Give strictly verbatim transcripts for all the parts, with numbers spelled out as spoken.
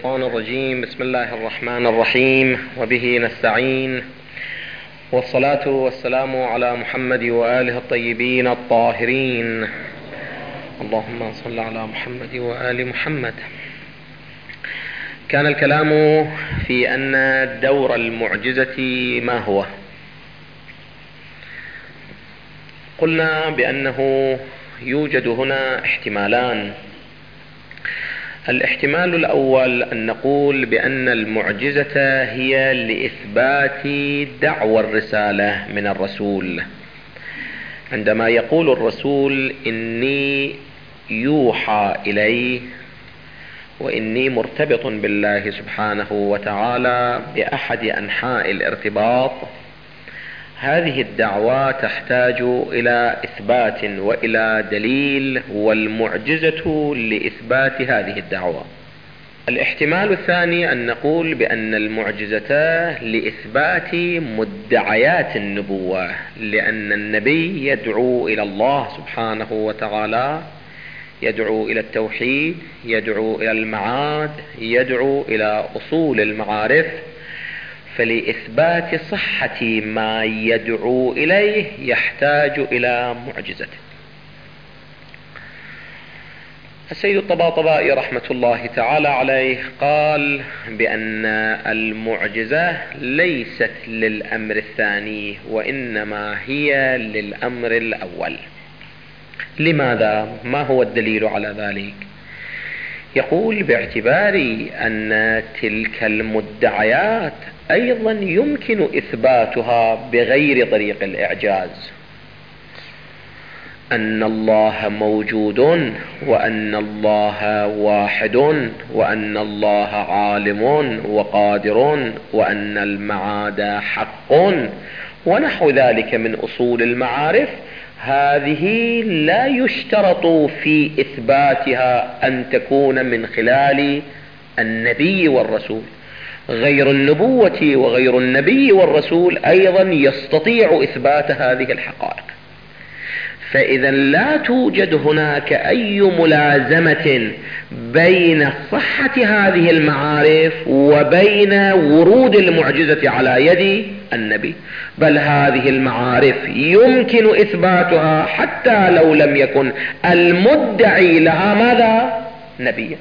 الشيطان الرجيم. بسم الله الرحمن الرحيم، وبه نستعين، والصلاة والسلام على محمد وآله الطيبين الطاهرين. اللهم صل على محمد وآل محمد. كان الكلام في أن دور المعجزة ما هو. قلنا بأنه يوجد هنا احتمالان. الاحتمال الأول أن نقول بأن المعجزة هي لإثبات دعوى الرسالة من الرسول، عندما يقول الرسول إني يوحى إلي وإني مرتبط بالله سبحانه وتعالى بأحد أنحاء الارتباط. هذه الدعوة تحتاج إلى إثبات وإلى دليل، والمعجزة لإثبات هذه الدعوة. الاحتمال الثاني أن نقول بأن المعجزة لإثبات مدعيات النبوة، لأن النبي يدعو إلى الله سبحانه وتعالى، يدعو إلى التوحيد، يدعو إلى المعاد، يدعو إلى أصول المعارف. فلإثبات صحة ما يدعو إليه يحتاج إلى معجزة. السيد الطباطبائي رحمة الله تعالى عليه قال بأن المعجزة ليست للأمر الثاني، وإنما هي للأمر الأول. لماذا؟ ما هو الدليل على ذلك؟ يقول باعتبار أن تلك المدعيات أيضا يمكن إثباتها بغير طريق الإعجاز، أن الله موجود، وأن الله واحد، وأن الله عالم وقادر، وأن المعاد حق، ونحو ذلك من أصول المعارف. هذه لا يشترط في إثباتها أن تكون من خلال النبي والرسول. غير النبوة وغير النبي والرسول أيضا يستطيع إثبات هذه الحقائق. فإذا لا توجد هناك أي ملازمة بين صحة هذه المعارف وبين ورود المعجزة على يد النبي، بل هذه المعارف يمكن إثباتها حتى لو لم يكن المدعي لها ماذا؟ نبيا.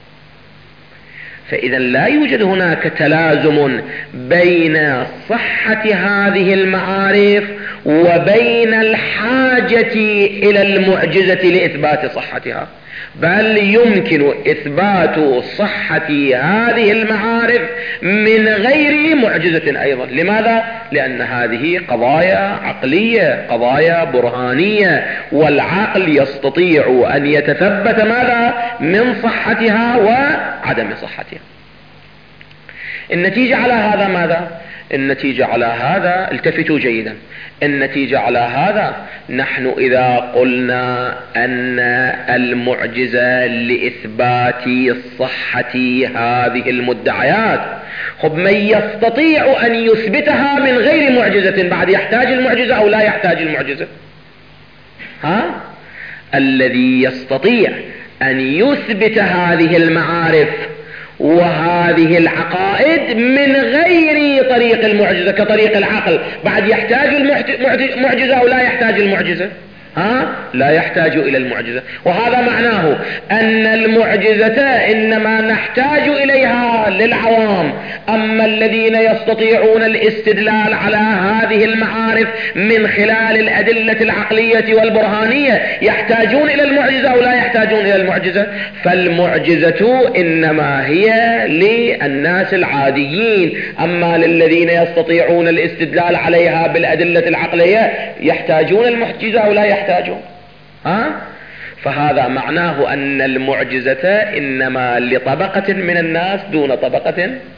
فإذا لا يوجد هناك تلازم بين صحة هذه المعارف وبين الحاجة إلى المعجزة لإثبات صحتها، بل يمكن إثبات صحة هذه المعارف من غير معجزة أيضا. لماذا؟ لأن هذه قضايا عقلية، قضايا برهانية، والعقل يستطيع أن يتثبت ماذا؟ من صحتها وعدم صحتها. النتيجة على هذا ماذا؟ النتيجة على هذا، التفتوا جيدا، النتيجة على هذا نحن إذا قلنا أن المعجزة لإثبات صحة هذه المدعيات، خب من يستطيع أن يثبتها من غير معجزة بعد يحتاج المعجزة أو لا يحتاج المعجزة؟ ها؟ الذي يستطيع أن يثبت هذه المعارف وهذه العقائد من غير طريق المعجزة كطريق العقل، بعد يحتاج المعجزة أو لا يحتاج المعجزة؟ ها؟ لا يحتاج إلى المعجزة. وهذا معناه أن المعجزة إنما نحتاج إليها للعوام، أما الذين يستطيعون الاستدلال على هذه المعارف من خلال الأدلة العقلية والبرهانية يحتاجون إلى المعجزة أو لا يحتاجون إلى المعجزة. فالمعجزة إنما هي للناس العاديين، أما للذين يستطيعون الاستدلال عليها بالأدلة العقلية يحتاجون المعجزة أو لا يحتاجون. ها؟ فهذا معناه أن المعجزة إنما لطبقة من الناس دون طبقة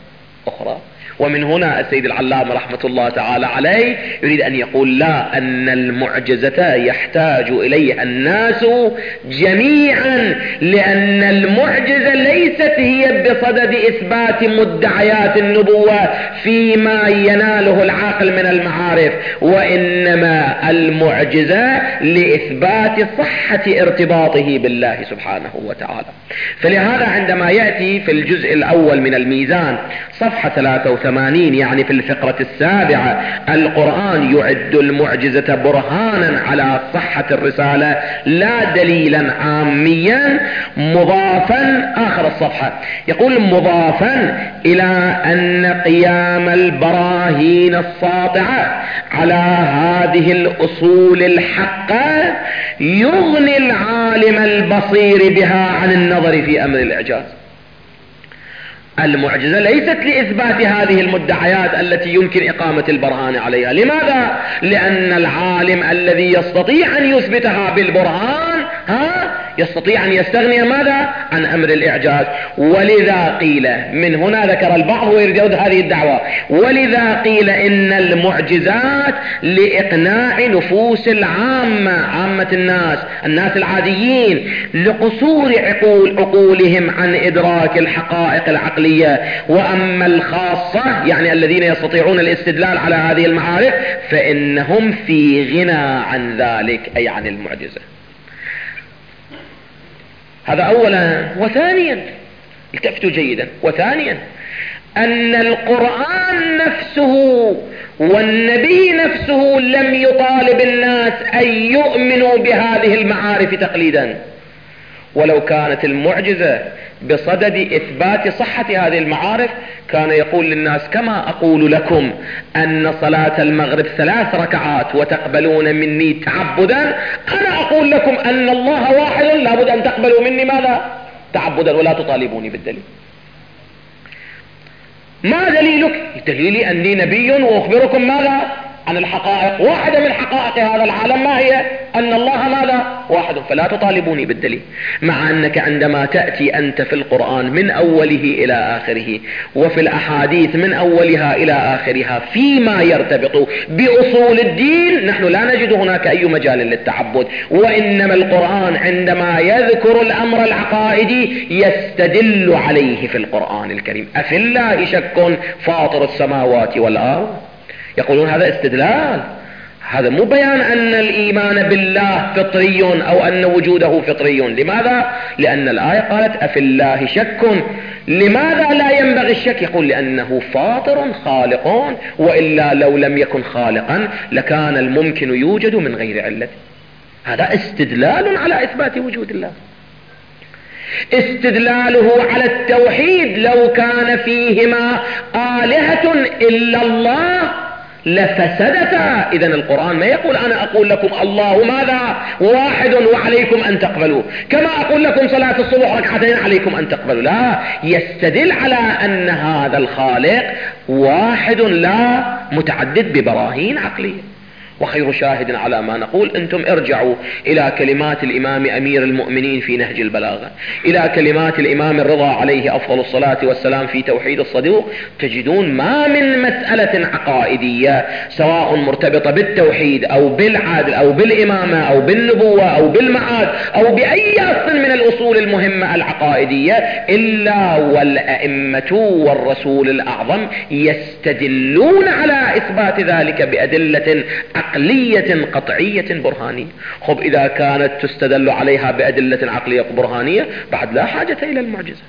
أخرى. ومن هنا السيد العلامة رحمة الله تعالى عليه يريد أن يقول لا، أن المعجزة يحتاج إليها الناس جميعا، لأن المعجزة ليست هي بصدد إثبات مدعيات النبوة فيما يناله العاقل من المعارف، وإنما المعجزة لإثبات صحة ارتباطه بالله سبحانه وتعالى. فلهذا عندما يأتي في الجزء الأول من الميزان صفحة ثلاثة وثمانين، يعني في الفقرة السابعة، القرآن يعد المعجزة برهانا على صحة الرسالة لا دليلا عاميا، مضافا آخر الصفحة يقول مضافا إلى أن قيام البراهين الساطعة على هذه الأصول الحقة يغني العالم البصير بها عن النظر في أمر الإعجاز. المعجزة ليست لإثبات هذه المدعيات التي يمكن إقامة البرهان عليها. لماذا؟ لأن العالم الذي يستطيع أن يثبتها بالبرهان ها يستطيع أن يستغني ماذا؟ عن أمر الإعجاز. ولذا قيل، من هنا ذكر البعض ويريد يرد هذه الدعوة، ولذا قيل إن المعجزات لإقناع نفوس العامة، عامة الناس، الناس العاديين، لقصور عقول عقولهم عن إدراك الحقائق العقلية. وأما الخاصة يعني الذين يستطيعون الاستدلال على هذه المعارف فإنهم في غنى عن ذلك، أي عن المعجزة. هذا أولا. وثانيا التفتوا جيدا، وثانيا أن القرآن نفسه والنبي نفسه لم يطالب الناس أن يؤمنوا بهذه المعارف تقليدا. ولو كانت المعجزة بصدد إثبات صحة هذه المعارف كان يقول للناس كما أقول لكم أن صلاة المغرب ثلاث ركعات وتقبلون مني تعبدا، أنا أقول لكم أن الله واحد لابد أن تقبلوا مني ماذا؟ تعبدا، ولا تطالبوني بالدليل. ما دليلك؟ دليلي أني نبي وأخبركم ماذا؟ عن الحقائق. واحدة من حقائق هذا العالم ما هي؟ أن الله ماذا؟ واحد، فلا تطالبوني بالدليل. مع أنك عندما تأتي أنت في القرآن من أوله إلى آخره وفي الأحاديث من أولها إلى آخرها فيما يرتبط بأصول الدين، نحن لا نجد هناك أي مجال للتعبد، وإنما القرآن عندما يذكر الأمر العقائدي يستدل عليه في القرآن الكريم. أفي الله شك فاطر السماوات والأرض؟ يقولون هذا استدلال، هذا مو بيان أن الإيمان بالله فطري أو أن وجوده فطري. لماذا؟ لأن الآية قالت أفي الله شك. لماذا لا ينبغي الشك؟ يقول لأنه فاطر خالق، وإلا لو لم يكن خالقا لكان الممكن يوجد من غير علة. هذا استدلال على إثبات وجود الله. استدلاله على التوحيد، لو كان فيهما آلهة إلا الله لفسدتا. إذن القرآن ما يقول أنا أقول لكم الله ماذا؟ واحد وعليكم أن تقبلوا، كما أقول لكم صلاة الصبح ركعتين عليكم أن تقبلوا. لا، يستدل على أن هذا الخالق واحد لا متعدد ببراهين عقلية. وخير شاهد على ما نقول أنتم ارجعوا إلى كلمات الإمام أمير المؤمنين في نهج البلاغة، إلى كلمات الإمام الرضا عليه أفضل الصلاة والسلام في توحيد الصدوق، تجدون ما من مسألة عقائدية سواء مرتبطة بالتوحيد أو بالعدل أو بالإمامة أو بالنبوة أو بالمعاد أو بأي أصل من الأصول المهمة العقائدية إلا والأئمة والرسول الأعظم يستدلون على إثبات ذلك بأدلة عقلية قطعية برهانية. خب إذا كانت تستدل عليها بأدلة عقلية برهانية بعد لا حاجة إلى المعجزة.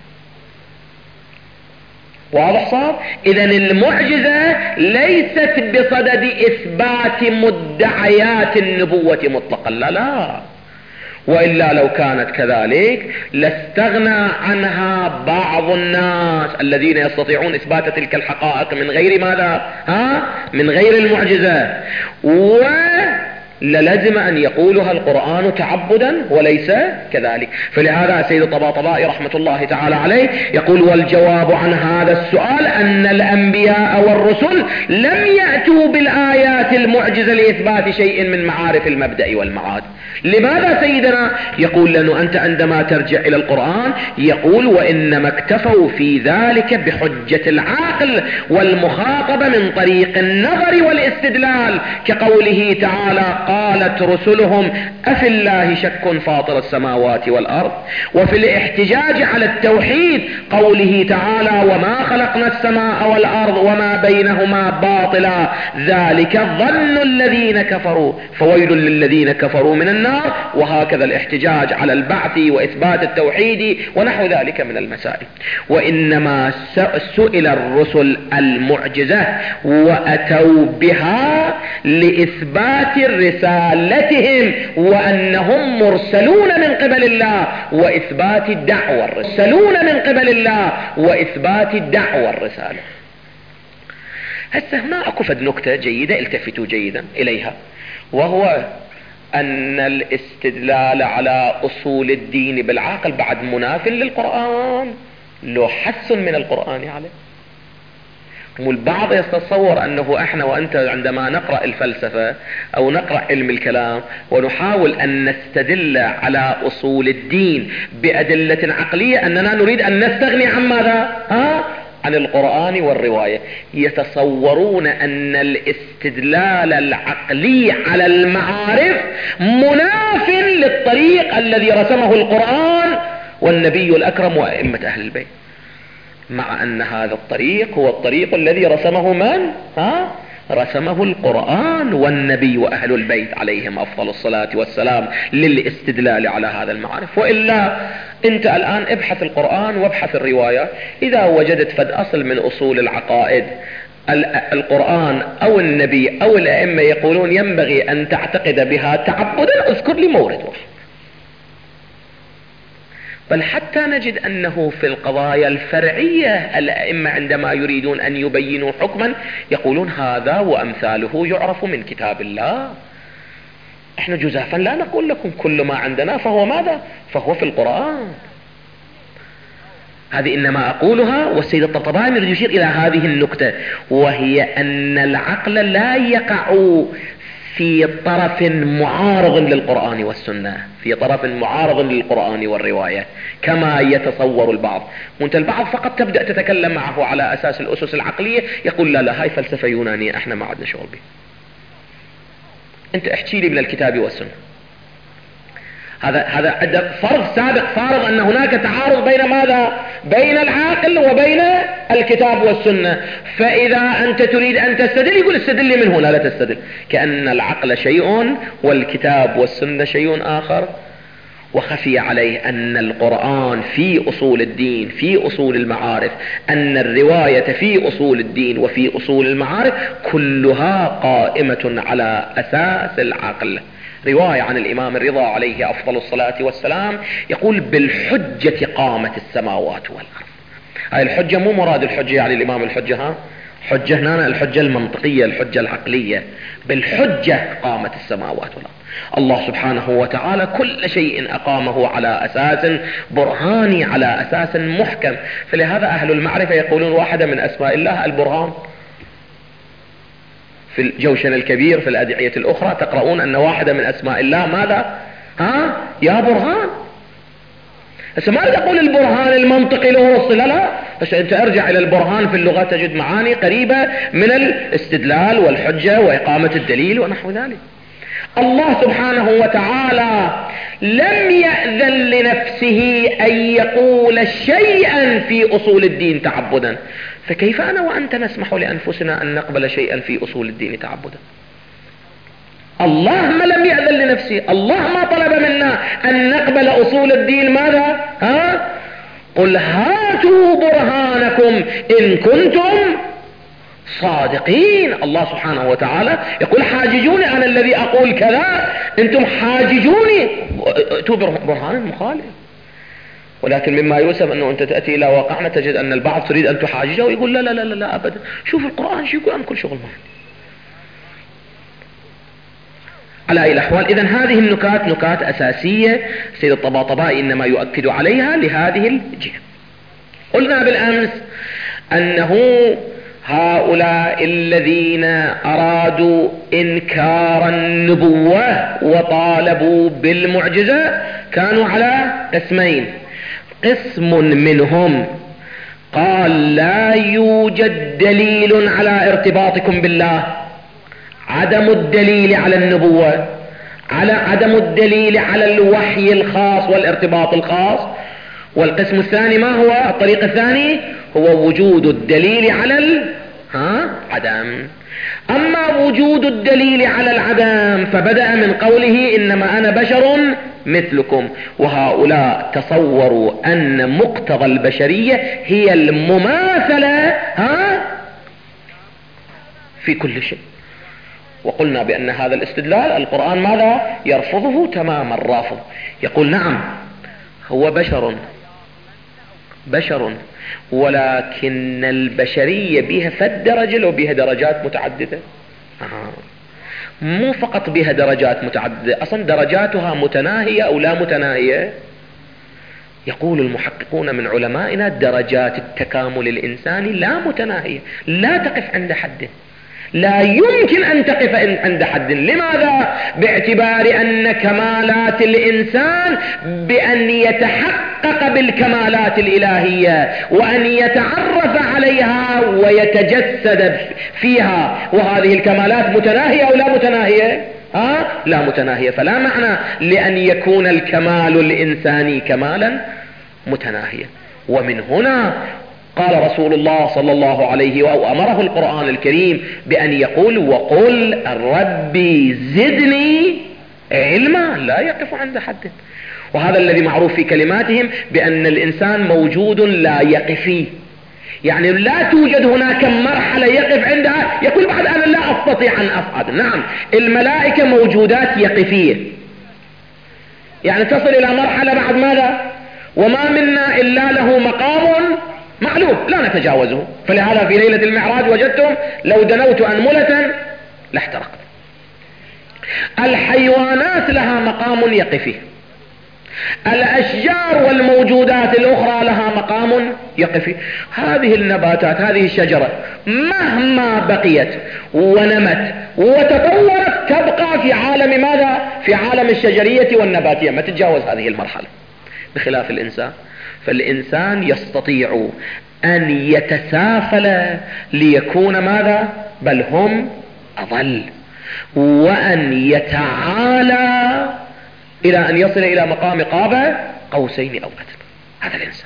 واضح صار؟ إذن المعجزة ليست بصدد إثبات مدعيات النبوة مطلقا، لا لا، وإلا لو كانت كذلك لاستغنى عنها بعض الناس الذين يستطيعون إثبات تلك الحقائق من غير ماذا؟ ها؟ من غير المعجزة. للزم أن يقولها القرآن تعبدا وليس كذلك. فلهذا سيد الطباطبائي رحمة الله تعالى عليه يقول: والجواب عن هذا السؤال أن الأنبياء والرسل لم يأتوا بالآيات المعجزة لإثبات شيء من معارف المبدأ والمعاد. لماذا سيدنا؟ يقول: لأنه أنت عندما ترجع إلى القرآن يقول: وإنما اكتفوا في ذلك بحجة العقل والمخاطبة من طريق النظر والاستدلال، كقوله تعالى: قالت رسلهم أفي الله شك فاطر السماوات والأرض. وفي الاحتجاج على التوحيد قوله تعالى: وما خلقنا السماء والأرض وما بينهما باطلا ذلك ظن الذين كفروا فويل للذين كفروا من النار. وهكذا الاحتجاج على البعث وإثبات التوحيد ونحو ذلك من المسائل. وإنما سئل الرسل المعجزة وأتوا بها لإثبات رسالتهم وأنهم مرسلون من قبل الله وإثبات الدعوة مرسلون من قبل الله وإثبات الدعوة والرسالة. هسه هنا أكو فد نكتة جيدة التفتوا جيدا إليها، وهو أن الاستدلال على أصول الدين بالعقل بعد مناف للقرآن، لو حسن من القرآن عليه. والبعض يتصور أنه احنا وأنت عندما نقرأ الفلسفة أو نقرأ علم الكلام ونحاول أن نستدل على أصول الدين بأدلة عقلية أننا نريد أن نستغني عن ماذا؟ ها؟ عن القرآن والرواية. يتصورون أن الاستدلال العقلي على المعارف مناف للطريق الذي رسمه القرآن والنبي الأكرم وأئمة أهل البيت، مع أن هذا الطريق هو الطريق الذي رسمه من؟ ها؟ رسمه القرآن والنبي وأهل البيت عليهم أفضل الصلاة والسلام للاستدلال على هذا المعارف. وإلا أنت الآن ابحث القرآن وابحث الروايات، إذا وجدت فد أصل من أصول العقائد القرآن أو النبي أو الأئمة يقولون ينبغي أن تعتقد بها تعبدا، اذكر لي مورد واحد. بل حتى نجد أنه في القضايا الفرعية الأئمة عندما يريدون أن يبينوا حكما يقولون هذا وأمثاله يعرف من كتاب الله. احنا جزافا لا نقول لكم كل ما عندنا فهو ماذا؟ فهو في القرآن. هذه إنما أقولها، والسيد الطبطبائي يريد يشير إلى هذه النكتة، وهي أن العقل لا يقع في طرف معارض للقرآن والسنة، في طرف معارض للقرآن والرواية كما يتصور البعض. وانت البعض فقط تبدأ تتكلم معه على أساس الأسس العقلية يقول لا لا هاي فلسفة يونانية احنا ما عندنا شغل بها. انت احكي لي من الكتاب والسنة. هذا هذا عندك فرض سابق فارض أن هناك تعارض بين ماذا؟ بين العاقل وبين الكتاب والسنة. فإذا أنت تريد أن تستدل يقول استدل لي من هنا، لا تستدل، كأن العقل شيء والكتاب والسنة شيء آخر. وخفي عليه أن القرآن في أصول الدين في أصول المعارف، أن الرواية في أصول الدين وفي أصول المعارف كلها قائمة على أساس العقل. رواية عن الإمام الرضا عليه أفضل الصلاة والسلام يقول بالحجة قامت السماوات والأرض. هاي الحجة مو مراد الحجة يعني الإمام الحجة، ها حجة هنا الحجة المنطقية الحجة العقلية. بالحجة قامت السماوات والأرض. الله سبحانه وتعالى كل شيء أقامه على أساس برهاني، على أساس محكم. فلهذا أهل المعرفة يقولون واحدة من أسماء الله البرهان. في الجوشن الكبير في الأدعية الأخرى تقرؤون أن واحدة من أسماء الله ماذا؟ ها؟ يا برهان. بس ما تقول البرهان المنطقي له وصل، لا لا، بس أنت ارجع إلى البرهان في اللغة تجد معاني قريبة من الاستدلال والحجة وإقامة الدليل ونحو ذلك. الله سبحانه وتعالى لم يأذن لنفسه أن يقول شيئا في أصول الدين تعبدا، فكيف أنا وأنت نسمح لأنفسنا أن نقبل شيئا في أصول الدين تعبدا؟ الله ما لم يأذن لنفسه، الله ما طلب منا أن نقبل أصول الدين ماذا؟ ها؟ قل هاتوا برهانكم إن كنتم صادقين. الله سبحانه وتعالى يقول حاججوني، أنا الذي أقول كذا أنتم حاججوني، ائتوا برهان مخالف. ولكن مما يوسف أنه أنت تأتي إلى واقعنا تجد أن البعض تريد أن تحاججه ويقول لا لا لا لا أبدا، شوف القرآن شو يقول، أنا كل شغل معي. على أي الأحوال إذن هذه النكات نكات أساسية سيد الطباطبائي إنما يؤكد عليها لهذه الجهة. قلنا بالأمس أنه هؤلاء الذين أرادوا إنكار النبوة وطالبوا بالمعجزة كانوا على قسمين. قسم منهم قال لا يوجد دليل على ارتباطكم بالله، عدم الدليل على النبوة، على عدم الدليل على الوحي الخاص والارتباط الخاص. والقسم الثاني ما هو الطريق الثاني؟ هو وجود الدليل على ال... ها؟ عدم. أما وجود الدليل على العدم فبدأ من قوله إنما أنا بشر مثلكم، وهؤلاء تصوروا أن مقتضى البشرية هي المماثلة ها في كل شيء. وقلنا بأن هذا الاستدلال القرآن ماذا يرفضه تماما رافض، يقول نعم هو بشر بشر ولكن البشرية بها فد درجة لو بها درجات متعددة، آه. مو فقط بها درجات متعددة، أصلا درجاتها متناهية أو لا متناهية. يقول المحققون من علمائنا درجات التكامل الإنساني لا متناهية، لا تقف عند حد، لا يمكن أن تقف عند حد. لماذا؟ باعتبار أن كمالات الإنسان بأن يتحقق بالكمالات الإلهية وأن يتعرف عليها ويتجسد فيها، وهذه الكمالات متناهية أو لا متناهية؟ آه لا متناهية. فلا معنى لأن يكون الكمال الإنساني كمالا متناهيا. ومن هنا قال رسول الله صلى الله عليه وأمره القرآن الكريم بأن يقول وقل ربي زدني علما، لا يقف عند حد. وهذا الذي معروف في كلماتهم بأن الإنسان موجود لا يقفي، يعني لا توجد هناك مرحلة يقف عندها يقول بعد أنا لا أستطيع أن أصعد. نعم الملائكة موجودات يقفية، يعني تصل إلى مرحلة بعد ماذا؟ وما منا إلا له مقام معلوم لا نتجاوزه. فلهذا في ليلة المعراج وجدتم لو دنوت أنملة لاحترقت. الحيوانات لها مقام يقفي، الأشجار والموجودات الأخرى لها مقام يقفي. هذه النباتات، هذه الشجرة مهما بقيت ونمت وتطورت تبقى في عالم ماذا؟ في عالم الشجرية والنباتية، ما تتجاوز هذه المرحلة. بخلاف الإنسان، فالإنسان يستطيع أن يتسافل ليكون ماذا؟ بل هم أضل، وأن يتعالى إلى أن يصل إلى مقام قاب قوسين أو أدنى. هذا الإنسان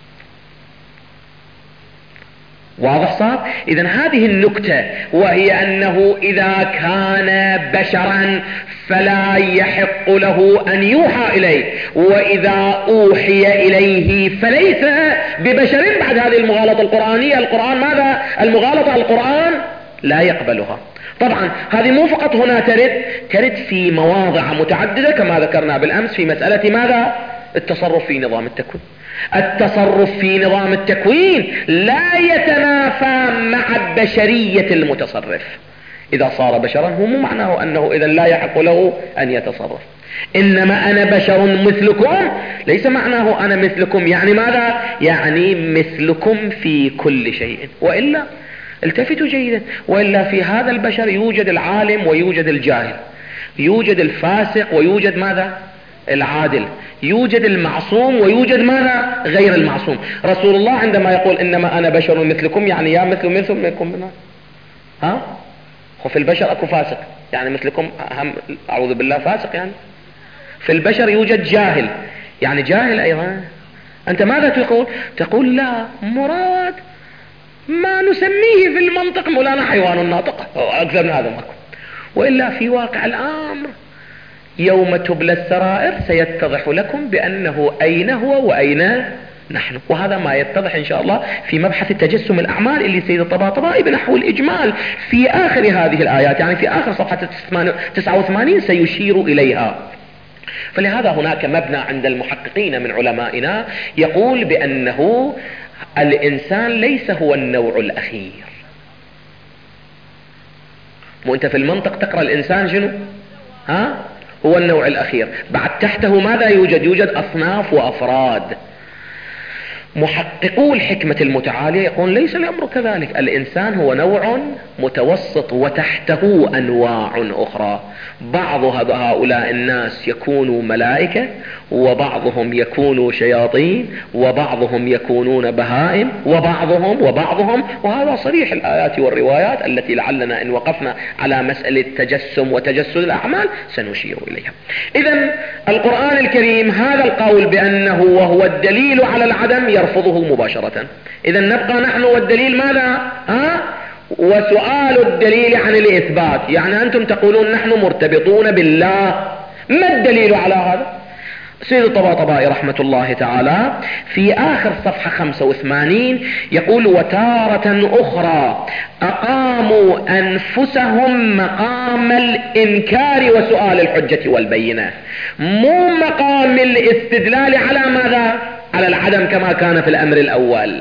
واضح صار؟ إذن هذه النكتة، وهي أنه إذا كان بشرا فلا يحق له أن يوحى إليه، وإذا أوحي إليه فليس ببشر. بعد هذه المغالطة القرآنية، القرآن ماذا؟ المغالطة القرآن لا يقبلها. طبعا هذه مو فقط هنا ترد، ترد في مواضع متعددة كما ذكرنا بالأمس في مسألة ماذا؟ التصرف في نظام التكوين. التصرف في نظام التكوين لا يتنافى مع بشرية المتصرف. إذا صار بشرا هو مو معناه أنه إذا لا يحق له أن يتصرف. إنما أنا بشر مثلكم ليس معناه أنا مثلكم يعني ماذا؟ يعني مثلكم في كل شيء. وإلا التفتوا جيدا، وإلا في هذا البشر يوجد العالم ويوجد الجاهل، يوجد الفاسق ويوجد ماذا؟ العادل، يوجد المعصوم ويوجد ماذا؟ غير المعصوم. رسول الله عندما يقول إنما أنا بشر مثلكم يعني يا مثل مثل منكم بنا. ها؟ وفي البشر أكو فاسق، يعني مثلكم هم أعوذ بالله فاسق. يعني في البشر يوجد جاهل، يعني جاهل أيضا. أنت ماذا تقول؟ تقول لا مراد ما نسميه في المنطق مولانا حيوان ناطق، أكثر من هذا ماكو. وإلا في واقع الأمر يوم تبلى السرائر سيتضح لكم بأنه أين هو وأين نحن. وهذا ما يتضح إن شاء الله في مبحث التجسم الأعمال اللي سيد الطباطبائي بنحو الإجمال في آخر هذه الآيات، يعني في آخر صفحة تسعة وثمانين سيشير إليها. فلهذا هناك مبنى عند المحققين من علمائنا يقول بأنه الإنسان ليس هو النوع الأخير. وانت في المنطق تقرأ الإنسان شنو؟ ها هو النوع الأخير. بعد تحته ماذا يوجد؟ يوجد أصناف وأفراد. محققو الحكمة المتعالية يقول ليس الأمر كذلك، الإنسان هو نوع متوسط وتحته أنواع أخرى. بعض هؤلاء الناس يكونوا ملائكة، وبعضهم يكونوا شياطين، وبعضهم يكونون بهائم، وبعضهم وبعضهم وهذا صريح الآيات والروايات التي لعلنا إن وقفنا على مسألة تجسم وتجسد الأعمال سنشير إليها. إذن القرآن الكريم هذا القول بأنه وهو الدليل على العدم يرفضه مباشرة. إذن نبقى نحن والدليل ماذا؟ ها؟ وسؤال الدليل عن الإثبات، يعني أنتم تقولون نحن مرتبطون بالله، ما الدليل على هذا؟ سيد الطباطبائي رحمة الله تعالى في آخر صفحة خمسة وثمانين يقول وتارة أخرى أقاموا أنفسهم مقام الإنكار وسؤال الحجة والبينة، مو مقام الاستدلال على ماذا؟ على العدم كما كان في الأمر الأول.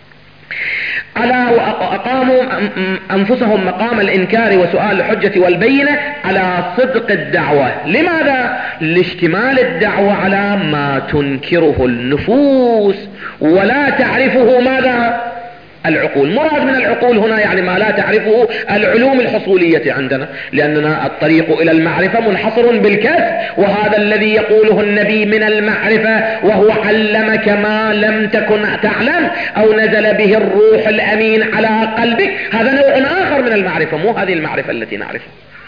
على أقاموا أنفسهم مقام الإنكار وسؤال الحجة والبينة على صدق الدعوة. لماذا؟ لاشتمال الدعوة على ما تنكره النفوس ولا تعرفه ماذا؟ العقول. مراد من العقول هنا يعني ما لا تعرفه العلوم الحصولية عندنا، لأننا الطريق إلى المعرفة منحصر بالكسب، وهذا الذي يقوله النبي من المعرفة وهو علمك ما لم تكن تعلم أو نزل به الروح الأمين على قلبك، هذا نوع آخر من المعرفة، مو هذه المعرفة التي نعرفها.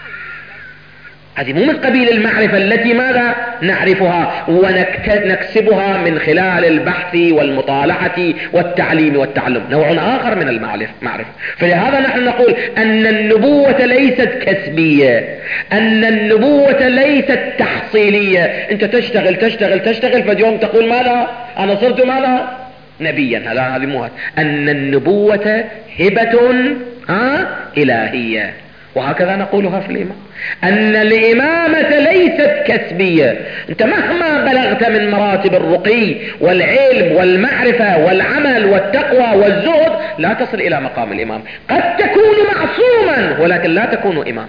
هذه مو من قبيل المعرفة التي ماذا نعرفها ونكسبها من خلال البحث والمطالعة والتعليم والتعلم، نوع آخر من المعرفة. فلهذا نحن نقول أن النبوة ليست كسبية، أن النبوة ليست تحصيلية. أنت تشتغل تشتغل تشتغل فاليوم تقول ماذا؟ أنا صرت ماذا؟ نبيا. هذا هذه مو أن النبوة هبة ها إلهية، وهكذا نقولها في الإمام، أن الإمامة ليست كسبية. أنت مهما بلغت من مراتب الرقي والعلم والمعرفة والعمل والتقوى والزهد لا تصل إلى مقام الإمام. قد تكون معصوما ولكن لا تكون إماما.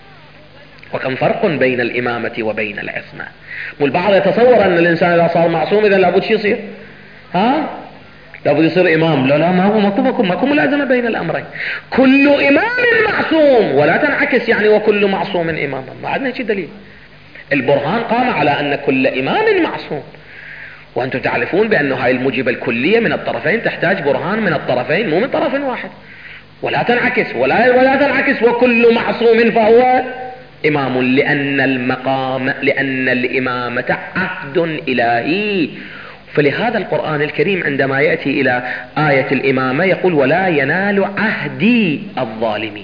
وكم فرق بين الإمامة وبين العصمة. والبعض يتصور أن الإنسان إذا صار معصوم إذا لابد شي يصير ها لابد يصير إمام. لا لا ما هو ماكو ماكو ماكو ملازمة بين الأمرين. كل إمام معصوم، ولا تنعكس يعني وكل معصوم إماما، ما عندنا شيء دليل. البرهان قام على أن كل إمام معصوم، وأنتم تعرفون بأن هاي الموجبة الكلية من الطرفين تحتاج برهان من الطرفين مو من طرف واحد. ولا تنعكس ولا ولا تنعكس وكل معصوم فهو إمام، لأن المقام لأن الإمامة عهد إلهي. فلهذا القرآن الكريم عندما يأتي إلى آية الإمامة يقول ولا ينال عهدي الظالمين.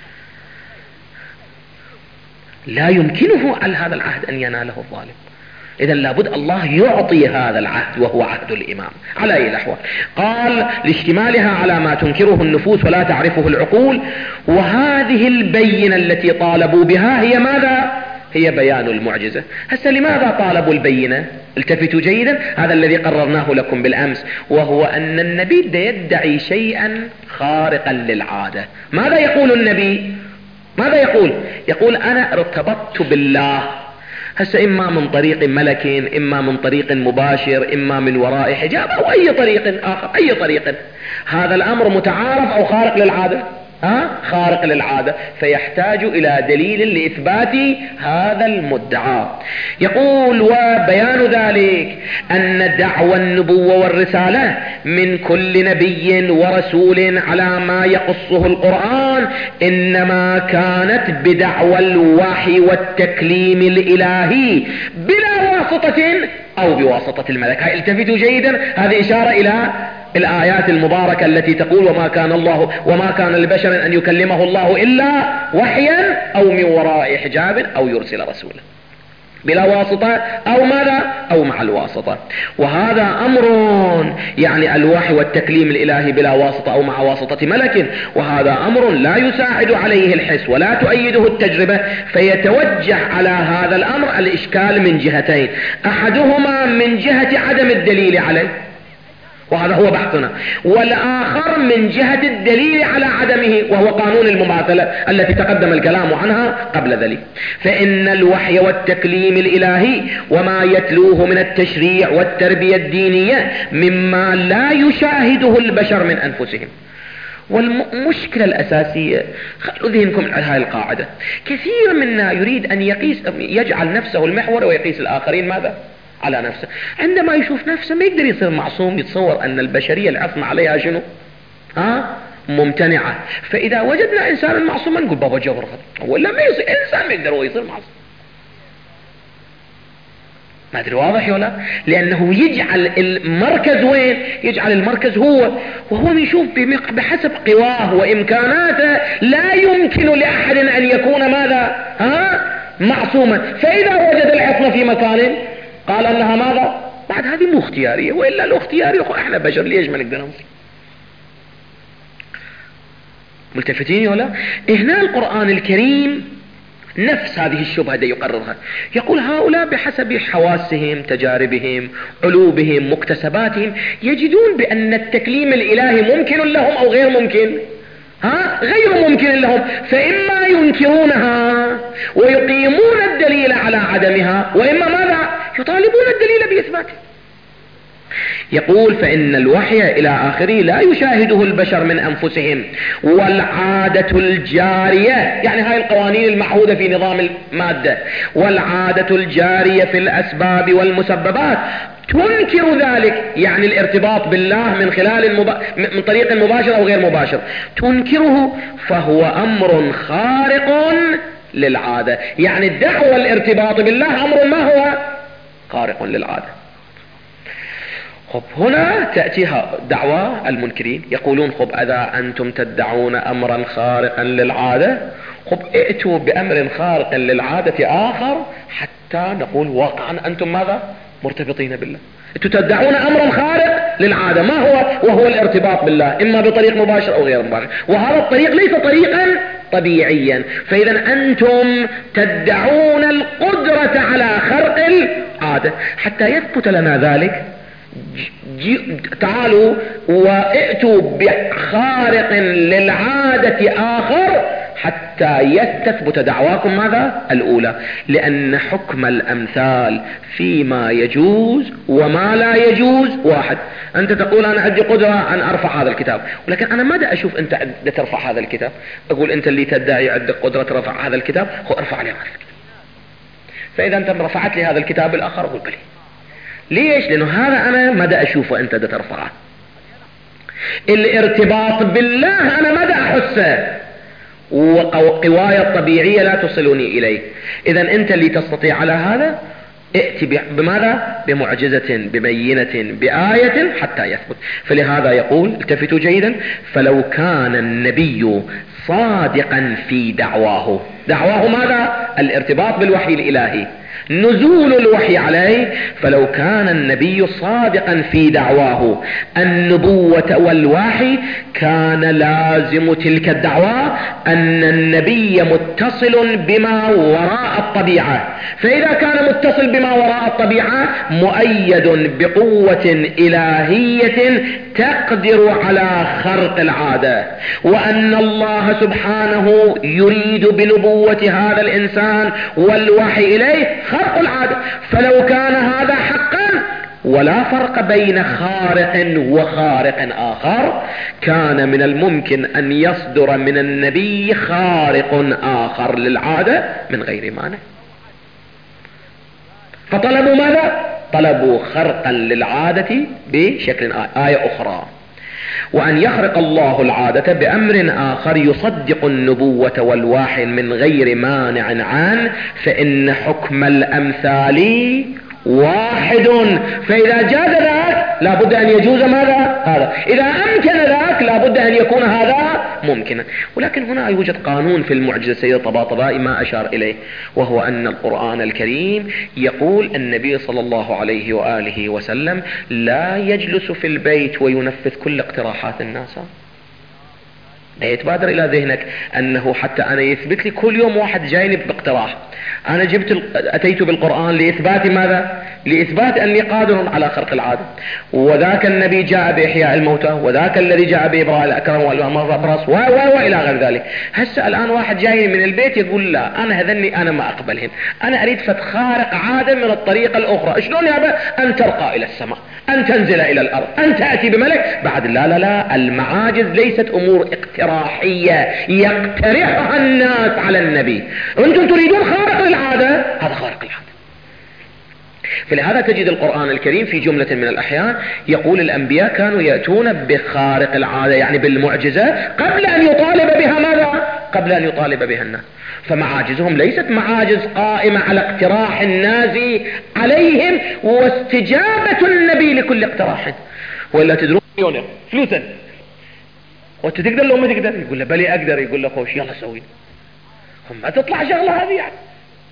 لا يمكنه على هذا العهد أن يناله الظالم. إذن لابد الله يعطي هذا العهد وهو عهد الإمام على أي الأحوال. قال لاشتمالها على ما تنكره النفوس ولا تعرفه العقول. وهذه البينة التي طالبوا بها هي ماذا؟ هي بيان المعجزة. هسه لماذا طالبوا البينة؟ التفتوا جيدا، هذا الذي قررناه لكم بالأمس، وهو أن النبي دا يدعي شيئا خارقا للعادة. ماذا يقول النبي؟ ماذا يقول؟ يقول أنا ارتبطت بالله، هسه إما من طريق ملك، إما من طريق مباشر، إما من وراء حجاب، أو أي طريق آخر، أي طريق. هذا الأمر متعارف أو خارق للعادة؟ ها؟ خارق للعادة، فيحتاج إلى دليل لإثبات هذا المدعى. يقول وبيان ذلك أن دعوى النبوة والرسالة من كل نبي ورسول على ما يقصه القرآن إنما كانت بدعوى الوحي والتكليم الإلهي بلا واسطة أو بواسطة الملك. هاي التفتوا جيدا، هذه إشارة إلى الآيات المباركة التي تقول وما كان الله وما كان لبشر أن يكلمه الله إلا وحيا أو من وراء حجاب أو يرسل رسولا، بلا واسطة أو ماذا أو مع الواسطة. وهذا أمر يعني الوحي والتكليم الإلهي بلا واسطة أو مع واسطة ملك، وهذا أمر لا يساعد عليه الحس ولا تؤيده التجربة، فيتوجه على هذا الأمر الإشكال من جهتين. أحدهما من جهة عدم الدليل عليه، وهذا هو بحثنا. والآخر من جهة الدليل على عدمه، وهو قانون المماثلة التي تقدم الكلام عنها قبل ذلك. فإن الوحي والتكليم الإلهي وما يتلوه من التشريع والتربية الدينية مما لا يشاهده البشر من أنفسهم. والمشكلة الأساسية، خلوا ذهنكم على هذه القاعدة، كثير منا يريد أن يقيس يجعل نفسه المحور ويقيس الآخرين ماذا؟ على نفسه. عندما يشوف نفسه ما يقدر يصير معصوم، يتصور أن البشرية العصمة عليها شنو؟ ها؟ ممتنعة. فإذا وجدنا إنسانا معصوما نقول بابا جبر، ولا ما يصير إنسان ما يقدر هو يصير معصوم. ما أدري واضح ولا؟ لأنه يجعل المركز وين؟ يجعل المركز هو، وهو يشوف بحسب قواه وإمكاناته لا يمكن لأحد أن يكون ماذا؟ ها؟ معصوما. فإذا وجد العصمة في مكان قال أنها ماذا؟ بعد هذه مو اختيارية، وإلا لو اختياري احنا بشر ليش ما نقدر نصل؟ ملتفتين ولا؟ هنا القرآن الكريم نفس هذه الشبهة دي يقررها، يقول هؤلاء بحسب حواسهم، تجاربهم، علوبهم، مكتسباتهم، يجدون بأن التكليم الإلهي ممكن لهم أو غير ممكن، ها؟ غير ممكن لهم، فإما ينكرونها ويقيمون الدليل على عدمها، وإما ماذا؟ يطالبون الدليل بإثباته. يقول فإن الوحي إلى آخره لا يشاهده البشر من أنفسهم، والعادة الجارية، يعني هاي القوانين المعهودة في نظام المادة، والعادة الجارية في الأسباب والمسببات تنكر ذلك، يعني الارتباط بالله من خلال المبا... من طريق مباشر أو غير مباشر تنكره، فهو أمر خارق للعادة. يعني الدعوة الارتباط بالله أمر ما هو خارق للعادة. خب هنا تأتيها دعوة المنكرين، يقولون خب إذا أنتم تدعون أمرا خارقا للعادة، خب ائتوا بأمر خارق للعادة آخر حتى نقول واقعا أنتم ماذا؟ مرتبطين بالله. أنتم تدعون أمرا خارق للعادة، ما هو؟ وهو الارتباط بالله، إما بطريق مباشر أو غير مباشر، وهذا الطريق ليس طريقا طبيعيا. فإذا أنتم تدعون القدرة على خرق العادة. حتى يثبت لنا ذلك تعالوا وائتوا بخارق للعادة آخر حتى يستثبت دعواكم ماذا؟ الأولى. لأن حكم الأمثال فيما يجوز وما لا يجوز واحد. أنت تقول أنا عندي قدرة أن أرفع هذا الكتاب، ولكن أنا ماذا أشوف أنت ترفع هذا الكتاب؟ أقول أنت اللي تدعي عندك قدرة ترفع هذا الكتاب، هو ارفع لي هذا الكتاب. فإذا أنت رفعت لي هذا الكتاب الآخر أقول بلي. ليش؟ لأنه هذا أنا ماذا أشوفه أنت دا ترفعه. الارتباط بالله أنا ماذا أحسه، وقواي الطبيعية لا تصلني إليه. إذا أنت اللي تستطيع على هذا، ائتي بماذا؟ بمعجزة، ببينة، بآية حتى يثبت. فلهذا يقول التفتوا جيدا، فلو كان النبي صادقا في دعواه، دعواه ماذا؟ الارتباط بالوحي الإلهي، نزول الوحي عليه، فلو كان النبي صادقا في دعواه النبوة والوحي كان لازم تلك الدعوة أن النبي متصل بما وراء الطبيعة. فإذا كان متصل بما وراء الطبيعة مؤيد بقوة إلهية تقدر على خرق العادة، وأن الله سبحانه يريد بنبوة هذا الإنسان والوحي إليه خرق العادة. فلو كان هذا حقا ولا فرق بين خارق وخارق آخر، كان من الممكن أن يصدر من النبي خارق آخر للعادة من غير مانع. فطلبوا ماذا؟ طلبوا خرقا للعادة بشكل آية أخرى، وأن يخرق الله العادة بأمر آخر يصدق النبوة والوحي من غير مانع عنه، فإن حكم الأمثال واحد. فإذا جاز ذاك لابد أن يجوز ماذا؟ هذا. إذا أمكن ذاك لابد أن يكون هذا ممكنا. ولكن هنا يوجد قانون في المعجزة سيد طباطبائي ما أشار إليه، وهو أن القرآن الكريم يقول النبي صلى الله عليه وآله وسلم لا يجلس في البيت وينفذ كل اقتراحات الناس. لا يتبادر إلى ذهنك أنه حتى أنا يثبت لي كل يوم واحد جايني باقتراح، أنا جبت أتيت بالقرآن لإثبات ماذا؟ لإثبات أني قادر على خرق العادة. وذاك النبي جاء بإحياء الموتى، وذاك الذي جاء بإبراء الأكرم والأبرص و و وإلى غير ذلك. هسه الآن واحد جاي من البيت يقول لا أنا هذني أنا ما أقبلهن، أنا أريد فتخارق عادة من الطريقة الأخرى. شلون يا أبا؟ أن ترقى إلى السماء، أن تنزل إلى الأرض، أن تأتي بملك. بعد لا لا لا، المعاجز ليست أمور اقتراحية يقترحها الناس على النبي. أنتم تريدون خارق للعادة، هذا خارق العادة. فلهذا تجد القرآن الكريم في جملة من الأحيان يقول الأنبياء كانوا يأتون بخارق العادة، يعني بالمعجزة، قبل أن يطالب بها ماذا؟ قبل أن يطالب بها الناس. فمعاجزهم ليست معاجز قائمة على اقتراح الناس عليهم واستجابة النبي لكل اقتراح. ولا تدرون فلوسا وانت تقدر لو ما تقدر؟ يقول له بلي أقدر. يقول له خوش يلا سوي، ما تطلع شغلة هذه يعني.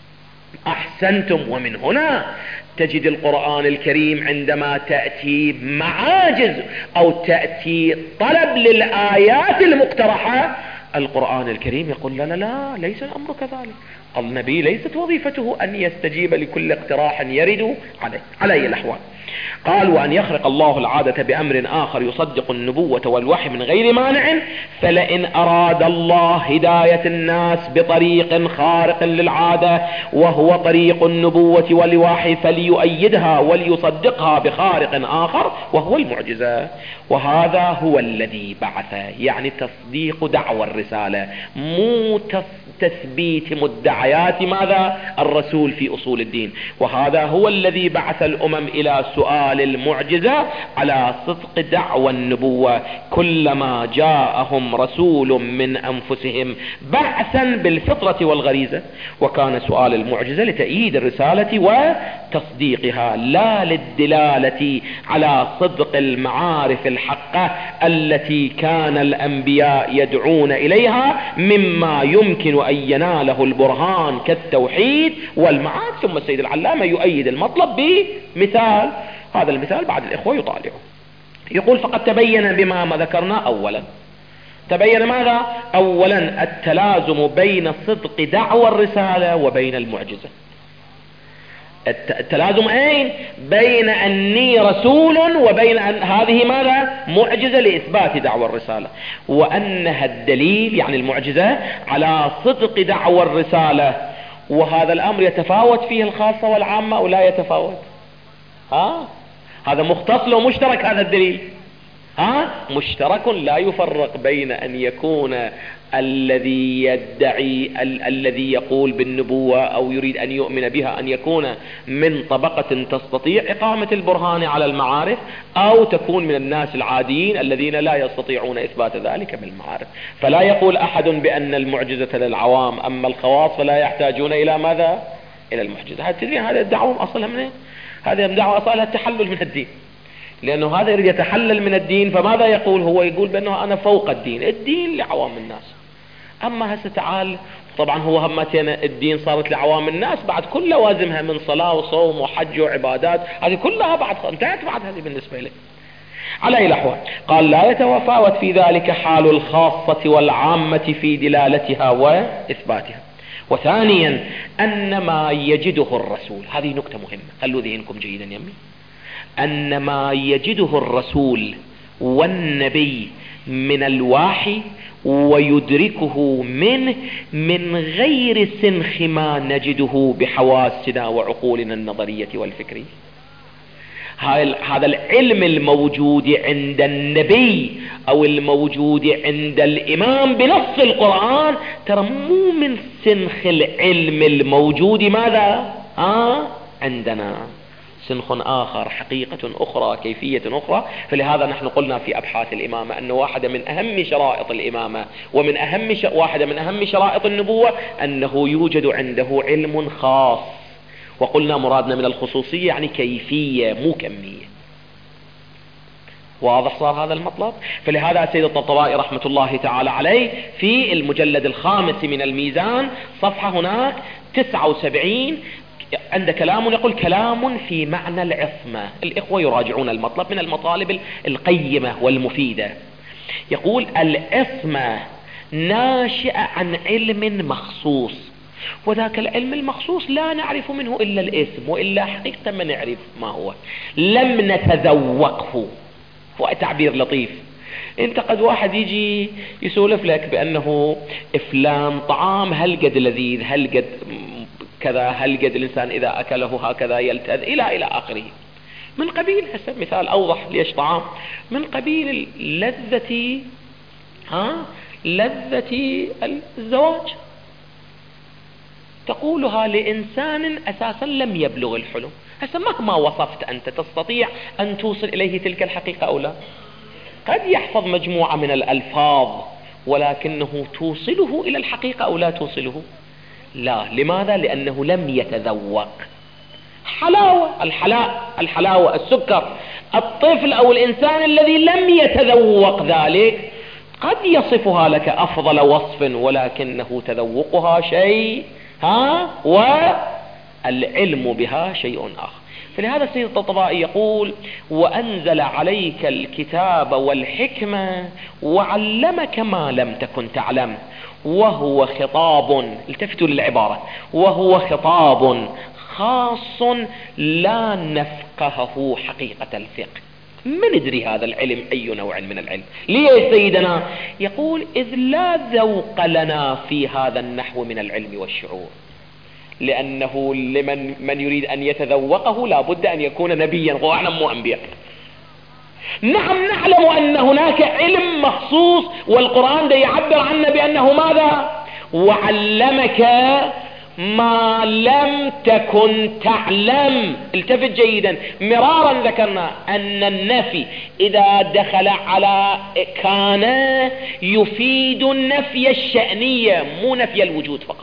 أحسنتم. ومن هنا تجد القرآن الكريم عندما تأتي معاجز أو تأتي طلب للآيات المقترحة، القرآن الكريم يقول لا لا لا، ليس الأمر كذلك. النبي ليست وظيفته أن يستجيب لكل اقتراح يرد عليه على أي الأحوال. قال وأن يخرق الله العادة بأمر آخر يصدق النبوة والوحي من غير مانع، فلئن أراد الله هداية الناس بطريق خارق للعادة وهو طريق النبوة والوحي فليؤيدها وليصدقها بخارق آخر وهو المعجزة. وهذا هو الذي بعث، يعني تصديق دعوى الرسالة، مو تثبيت مدعيات ماذا؟ الرسول في أصول الدين. وهذا هو الذي بعث الأمم إلى سؤال المعجزة على صدق دعوى النبوة، كلما جاءهم رسول من أنفسهم بعثا بالفطرة والغريزة. وكان سؤال المعجزة لتأييد الرسالة وتصديقها، لا للدلالة على صدق المعارف الحقة التي كان الأنبياء يدعون إليها مما يمكن أن يناله البرهان كالتوحيد والمعاد. ثم السيد العلامة يؤيد المطلب بمثال، هذا المثال بعد الإخوة يطالعه. يقول فقد تبين بما ما ذكرنا أولا. تبين ماذا؟ أولا التلازم بين صدق دعوى الرسالة وبين المعجزة. التلازم أين؟ بين أني رسول وبين أن هذه ماذا؟ معجزة لإثبات دعوى الرسالة، وأنها الدليل يعني المعجزة على صدق دعوى الرسالة. وهذا الأمر يتفاوت فيه الخاصة والعامة أو لا يتفاوت؟ ها؟ هذا مختص لو مشترك هذا الدليل؟ ها؟ مشترك لا يفرق بين أن يكون الذي يدعي ال الذي يقول بالنبوة أو يريد أن يؤمن بها أن يكون من طبقة تستطيع إقامة البرهان على المعارف، أو تكون من الناس العاديين الذين لا يستطيعون إثبات ذلك بالمعارف. فلا يقول أحد بأن المعجزة للعوام، أما الخواص فلا يحتاجون إلى ماذا؟ إلى المعجزة. هذه الدعوة أصلها من هذه الدعوة أصلها التحلل من الدين، لأنه هذا يريد يتحلل من الدين. فماذا يقول هو؟ يقول بأنه أنا فوق الدين، الدين لعوام الناس. أما هسه تعال، طبعا هو همتين الدين صارت لعوام الناس بعد كل لوازمها من صلاة وصوم وحج وعبادات، هذه كلها بعد انتهت بعد هذه بالنسبة له. على أي الأحوال قال لا يتفاوت في ذلك حال الخاصة والعامة في دلالتها وإثباتها. وثانيا أن ما يجده الرسول، هذه نكتة مهمة خلوا ذهنكم جيدا يمي، أن ما يجده الرسول والنبي من الوحي ويدركه منه من غير سنخ ما نجده بحواسنا وعقولنا النظرية والفكرية. هذا العلم الموجود عند النبي أو الموجود عند الإمام بنص القرآن ترى مو من سنخ العلم الموجود ماذا؟ آه عندنا سنخ آخر، حقيقة أخرى، كيفية أخرى. فلهذا نحن قلنا في أبحاث الإمامة أن واحدة من أهم شرائط الإمامة ومن أهم ش... واحدة من أهم شرائط النبوة أنه يوجد عنده علم خاص، وقلنا مرادنا من الخصوصية يعني كيفية مو كمية. واضح صار هذا المطلب؟ فلهذا السيد الطبطبائي رحمة الله تعالى عليه في المجلد الخامس من الميزان صفحة هناك تسعة وسبعين عند كلام يقول كلام في معنى العصمة. الإخوة يراجعون المطلب من المطالب القيمة والمفيدة. يقول العصمة ناشئة عن علم مخصوص وذاك العلم المخصوص لا نعرف منه إلا الاسم، وإلا حقيقة ما نعرف ما هو، لم نتذوقه. هو تعبير لطيف. انت قد واحد يجي يسولف لك بأنه فلان طعام هل قد لذيذ، هل قد كذا، هل قد الإنسان إذا أكله هكذا يلتذ إلى إلى آخره، من قبيل هسه مثال أوضح ليش طعام، من قبيل اللذة، ها لذة الزواج، تقولها لإنسان أساسا لم يبلغ الحلم. هسه مهما وصفت أنت تستطيع أن توصل إليه تلك الحقيقة أو لا؟ قد يحفظ مجموعة من الألفاظ ولكنه توصله إلى الحقيقة أو لا توصله؟ لا. لماذا؟ لأنه لم يتذوق. حلاوة الحلاء الحلاوة السكر، الطفل أو الإنسان الذي لم يتذوق ذلك قد يصفها لك أفضل وصف، ولكنه تذوقها شيء، ها والعلم بها شيء آخر. فلهذا السيد الطبطبائي يقول: وأنزل عليك الكتاب والحكمة وعلمك ما لم تكن تعلم، وهو خطاب، التفتوا للعبارة، وهو خطاب خاص لا نفقهه حقيقة الفقه. ما ندري هذا العلم أي نوع من العلم. ليه سيدنا؟ يقول: إذ لا ذوق لنا في هذا النحو من العلم والشعور، لأنه لمن من يريد أن يتذوقه لا بد أن يكون نبيا، وأعلم مو أنبياء. نعم نعلم أن هناك علم مخصوص، والقرآن ده يعبر عنه بأنه ماذا؟ وعلمك ما لم تكن تعلم. التفت جيدا، مرارا ذكرنا أن النفي إذا دخل على كان يفيد النفي الشأنية مو نفي الوجود فقط.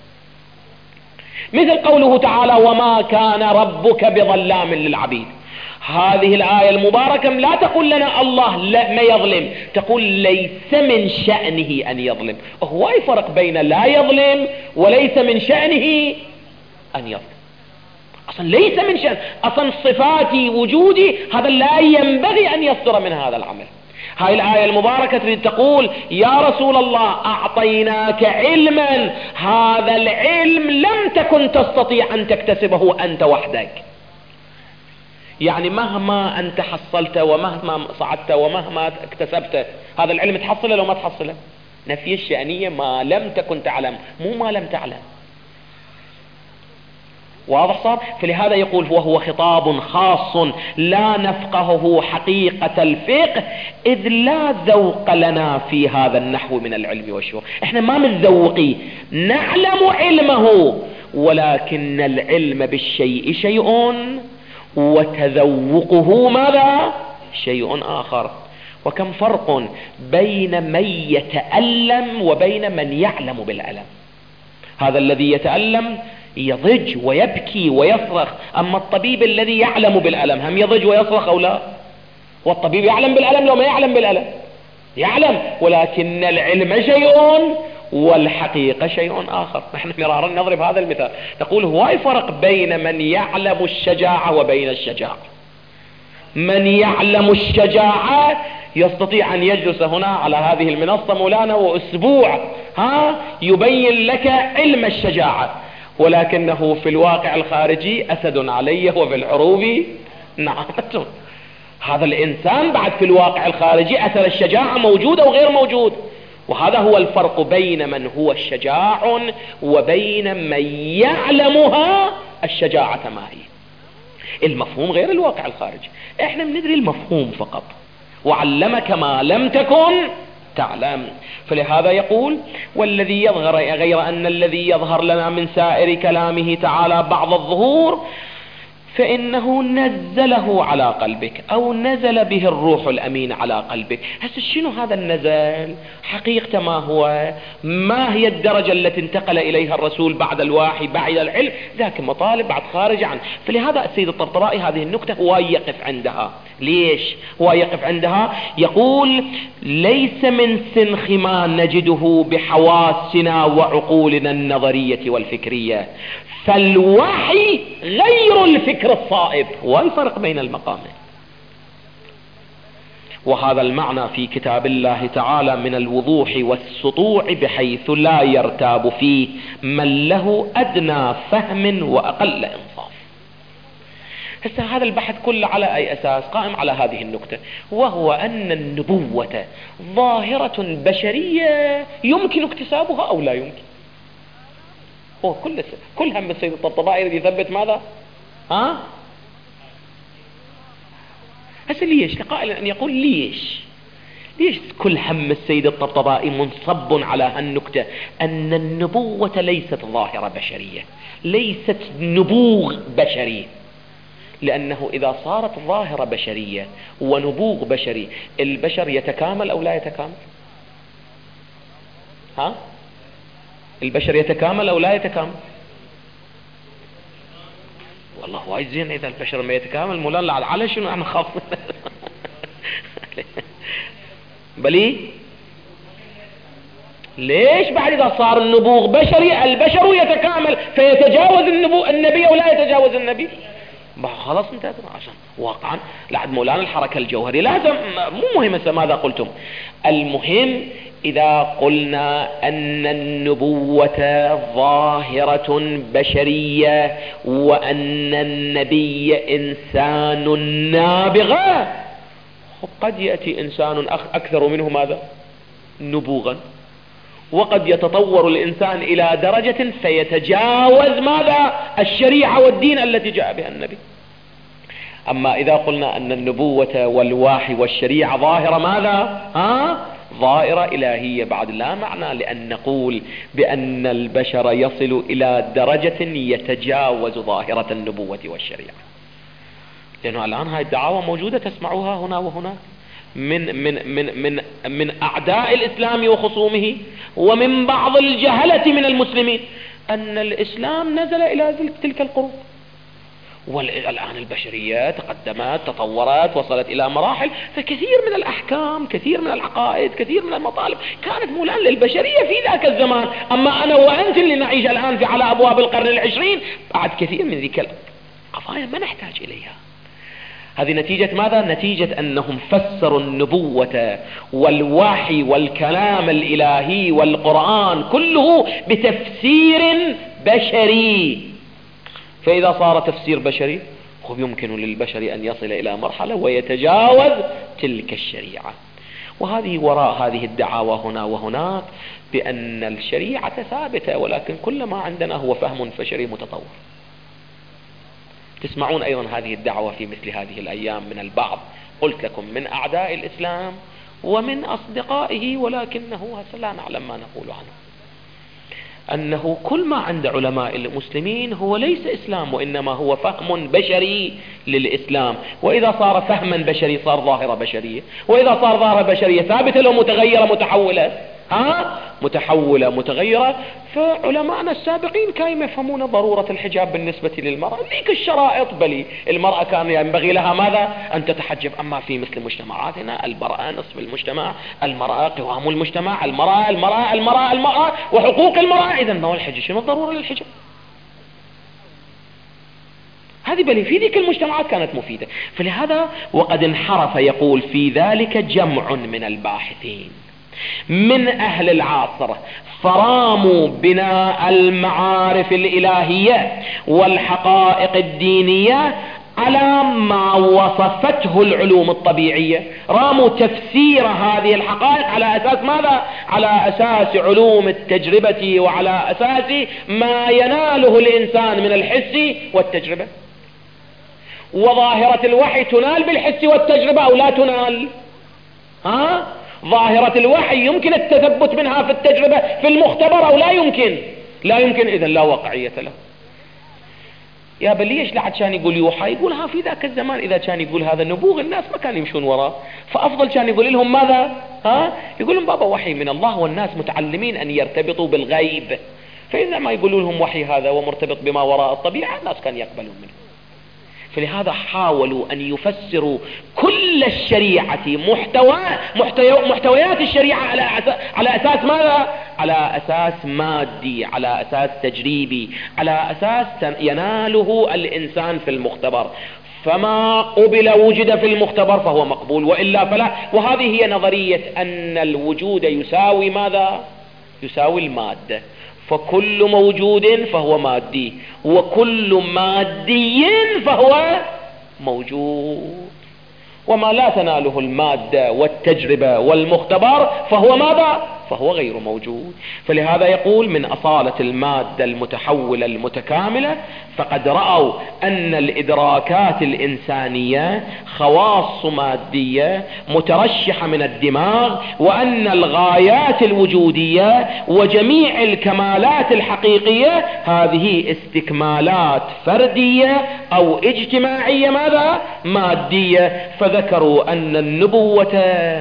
مثل قوله تعالى: وما كان ربك بظلام للعبيد. هذه الآية المباركة لا تقول لنا الله لا ما يظلم، تقول ليس من شأنه أن يظلم. هو أي فرق بين لا يظلم وليس من شأنه أن يظلم؟ أصلا ليس من شأن، أصلا صفاتي وجودي هذا لا ينبغي أن يصدر من هذا العمل. هاي الآية المباركة تريد تقول: يا رسول الله أعطيناك علما، هذا العلم لم تكن تستطيع أن تكتسبه أنت وحدك. يعني مهما أنت حصلت ومهما صعدت ومهما اكتسبت، هذا العلم تحصله لو ما تحصله. نفي الشأنية ما لم تكن تعلم، مو ما لم تعلم. واضح صار؟ فلهذا يقول: وهو خطاب خاص لا نفقهه حقيقة الفقه، إذ لا ذوق لنا في هذا النحو من العلم والشعور. احنا ما متذوقين، نعلم علمه، ولكن العلم بالشيء شيء وتذوقه ماذا؟ شيء آخر. وكم فرق بين من يتألم وبين من يعلم بالألم. هذا الذي يتألم يضج ويبكي ويصرخ، أما الطبيب الذي يعلم بالألم هم يضج ويصرخ أو لا؟ والطبيب يعلم بالألم لو ما يعلم بالألم؟ يعلم، ولكن العلم شيء والحقيقة شيء آخر. نحن مرارا نضرب هذا المثال، نقول: هو أي فرق بين من يعلم الشجاعة وبين الشجاع؟ من يعلم الشجاعة يستطيع أن يجلس هنا على هذه المنصة مولانا وأسبوع ها يبين لك علم الشجاعة، ولكنه في الواقع الخارجي أسد علي وفي العروب نعمة. هذا الإنسان بعد في الواقع الخارجي أثر الشجاعة موجود أو غير موجود. وهذا هو الفرق بين من هو الشجاع وبين من يعلمها الشجاعة ما هي. المفهوم غير الواقع الخارجي، احنا بندري المفهوم فقط. وعلمك ما لم تكن تعلم. فلهذا يقول: والذي يظهر، غير أن الذي يظهر لنا من سائر كلامه تعالى بعض الظهور، فإنه نزله على قلبك، أو نزل به الروح الأمين على قلبك. هسه شنو هذا النزل؟ حقيقة ما هو؟ ما هي الدرجة التي انتقل إليها الرسول بعد الوحي بعد العلم؟ ذاك مطالب بعد خارج عنه. فلهذا السيد الطبطبائي هذه النكتة هو يقف عندها. ليش هو يقف عندها؟ يقول: ليس من سنخ ما نجده بحواسنا وعقولنا النظرية والفكرية، فالوحي غير الفكر الصائب. والفرق بين المقامين. وهذا المعنى في كتاب الله تعالى من الوضوح والسطوع بحيث لا يرتاب فيه من له أدنى فهم وأقل إنصاف. هسه هذا البحث كله على أي أساس؟ قائم على هذه النكتة، وهو أن النبوة ظاهرة بشرية يمكن اكتسابها أو لا يمكن. هو كل كل هم السيد الطبطبائي يريد يثبت ماذا؟ ها؟ هسه ليش؟ لقائل أن يقول ليش؟ ليش كل هم السيد الطبطبائي منصب على هالنكتة أن النبوة ليست ظاهرة بشرية، ليست نبوغ بشري؟ لأنه إذا صارت ظاهرة بشرية ونبوغ بشري، البشر يتكامل أو لا يتكامل؟ ها؟ البشر يتكامل أو لا يتكامل؟ والله وايد زين إذا البشر ما يتكامل. مولانا على شنو أنا خاف؟ بلي ليش بعد إذا صار النبوغ بشري البشر يتكامل فيتجاوز النبو النبي أو لا يتجاوز النبي؟ خلاص انتهت. عشان واقعا لعد مولانا الحركة الجوهرية لازم، مو مهم ماذا قلتم، المهم إذا قلنا أن النبوة ظاهرة بشرية وأن النبي إنسان نابغة، قد يأتي إنسان أكثر منه ماذا؟ نبوغا، وقد يتطور الإنسان إلى درجة فيتجاوز ماذا؟ الشريعة والدين التي جاء بها النبي. أما إذا قلنا أن النبوة والوحي والشريعة ظاهرة ماذا؟ ها؟ ظاهرة إلهية، بعد لا معنى لأن نقول بأن البشر يصل إلى درجة يتجاوز ظاهرة النبوة والشريعة. لأنه الآن هاي الدعاوى موجودة تسمعوها هنا وهنا من من من من من أعداء الإسلام وخصومه ومن بعض الجهلة من المسلمين أن الإسلام نزل إلى تلك القرون، والآن البشرية تقدمت تطورت وصلت إلى مراحل، فكثير من الأحكام كثير من العقائد كثير من المطالب كانت مولانا للبشرية في ذاك الزمان. أما أنا وأنت اللي نعيش الآن في على أبواب القرن العشرين بعد كثير من ذيك القضايا ما نحتاج إليها. هذه نتيجة ماذا؟ نتيجة أنهم فسروا النبوة والوحي والكلام الإلهي والقرآن كله بتفسير بشري. فإذا صار تفسير بشري خب يمكن للبشر أن يصل إلى مرحلة ويتجاوز تلك الشريعة. وهذه وراء هذه الدعاوى هنا وهناك بأن الشريعة ثابتة، ولكن كل ما عندنا هو فهم بشري متطور. تسمعون أيضا هذه الدعوة في مثل هذه الأيام من البعض، قلت لكم من أعداء الإسلام ومن أصدقائه، ولكنه لا نعلم ما نقول عنه، أنه كل ما عند علماء المسلمين هو ليس إسلام وإنما هو فهم بشري للإسلام. وإذا صار فهما بشري صار ظاهرة بشرية، وإذا صار ظاهرة بشرية ثابتة لو متغيرة متحولة، ها متحولة متغيرة. فعلماءنا السابقين كانوا يفهمون ضرورة الحجاب بالنسبة للمرأة، ذيك الشرائط بلي المرأة كان ينبغي لها ماذا؟ أن تتحجب. أما في مثل مجتمعاتنا المرأة نصف المجتمع، المرأة قوام المجتمع، المرأة المرأة المرأة المرأة وحقوق المرأة، إذا ما هو الحجاب؟ شنو الضرورة للحجاب؟ هذه بلي في ذيك المجتمعات كانت مفيدة. فلهذا وقد انحرف يقول في ذلك جمع من الباحثين من أهل العصر، فراموا بناء المعارف الإلهية والحقائق الدينية على ما وصفته العلوم الطبيعية. راموا تفسير هذه الحقائق على أساس ماذا؟ على أساس علوم التجربة وعلى أساس ما يناله الإنسان من الحس والتجربة. وظاهرة الوحي تنال بالحس والتجربة أو لا تنال؟ ها؟ ظاهرة الوحي يمكن التثبت منها في التجربة في المختبر أو لا يمكن؟ لا يمكن، إذن لا واقعية له. يا بل ليش لحد كان يقول يوحى؟ يقول ها في ذاك الزمان إذا كان يقول هذا نبوغ الناس ما كانوا يمشون وراه، فأفضل كان يقول لهم ماذا؟ ها؟ يقول لهم بابا وحي من الله والناس متعلمين أن يرتبطوا بالغيب، فإذا ما يقولوا لهم وحي هذا ومرتبط بما وراء الطبيعة الناس كان يقبلون منه. فلهذا حاولوا أن يفسروا كل الشريعة محتوى محتويات الشريعة على على أساس ماذا؟ على أساس مادي، على أساس تجريبي، على أساس يناله الإنسان في المختبر. فما قبل وجد في المختبر فهو مقبول وإلا فلا. وهذه هي نظرية أن الوجود يساوي ماذا؟ يساوي المادة، فكل موجود فهو مادي، وكل مادي فهو موجود، وما لا تناله المادة والتجربة والمختبر فهو ماذا؟ فهو غير موجود. فلهذا يقول من أصالة المادة المتحولة المتكاملة فقد رأوا أن الإدراكات الإنسانية خواص مادية مترشحة من الدماغ، وأن الغايات الوجودية وجميع الكمالات الحقيقية هذه استكمالات فردية أو اجتماعية ماذا؟ مادية. فذكروا أن النبوة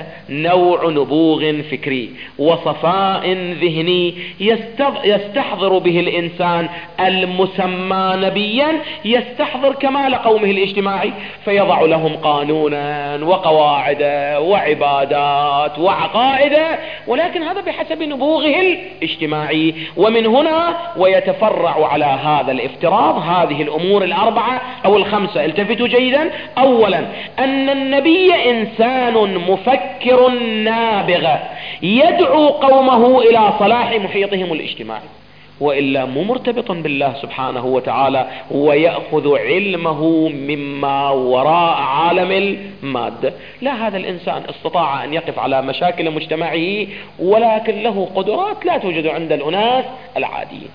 نوع نبوغ فكري وصفاء ذهني يستحضر به الإنسان المسمى نبيا، يستحضر كمال قومه الاجتماعي، فيضع لهم قانونا وقواعد وعبادات وعقائد، ولكن هذا بحسب نبوغه الاجتماعي. ومن هنا ويتفرع على هذا الافتراض هذه الأمور الأربعة أو الخمسة. التفتوا جيدا. أولا أن النبي إنسان مفكر نابغ يدعو قومه إلى صلاح محيطهم الاجتماعي، وإلا مو مرتبطا بالله سبحانه وتعالى ويأخذ علمه مما وراء عالم المادة. لا، هذا الإنسان استطاع أن يقف على مشاكل مجتمعه، ولكن له قدرات لا توجد عند الأناس العاديين.